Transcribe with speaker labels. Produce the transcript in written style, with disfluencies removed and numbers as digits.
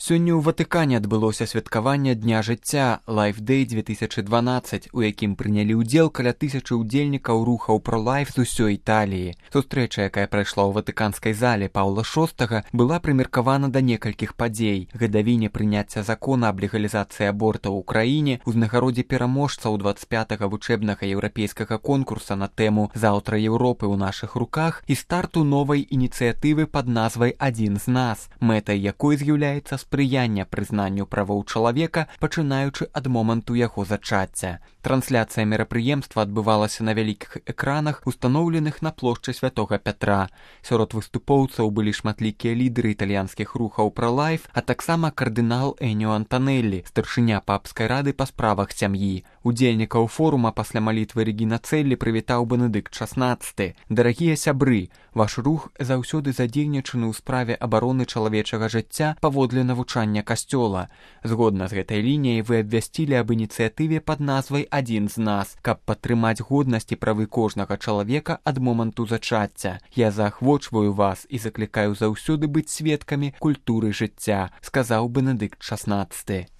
Speaker 1: Сёння ў Ватыкане адбылося святкаванне Дня жыцця Life Day 2012, у якім прынялі ўдзел каля 1000 удзельнікаў рухаў Pro-Life з усёй Італіі. Сустрэча, якая прайшла ў ватыканскай зале Паўла VI, была прымеркавана да некалькіх падзей: гадавіне прыняцця закона аб легалізацыі абортаў у краіне, узнагародзе пераможцаў 25-го вучэбнага еўрапейскага конкурса на тэму «Заўтра Еўропы ў нашых руках» і старту новай ініцыятывы пад назвай «Адзін з нас», мэтай якой з'яўляецца спрыяння прызнанню правоў чалавека, пачынаючы ад моманту яго зачацця. Трансляцыя мерапрыемства адбывалася на вялікіх экранах, устаноўленых на плошчы Святога Пятра. Сярод выступоўцаў былі шматлікія лідары італьянскіх рухаў Pro-Life, а таксама кардынал Эніо Антанеллі, старшыня папскай рады па справах сям'і. Удзельнікаў форума пасля малітвы Регіна Целлі прывітаў Бенедыкт XVI. Дарагія сябры, ваш рух заўсёды задзейнічаны ў справе абароны чалавечага жыцця паводле навучання касцёла. Згодна з гэтай лініяй вы абвясцілі аб ініцыятыве пад назвай «Адзін з нас», каб падтрымаць годнасць і правы кожнага чалавека ад моманту зачацця. Я заахвочваю вас і заклікаю заўсёды быць сведкамі культуры жыцця, сказаў Бенедыкт XVI.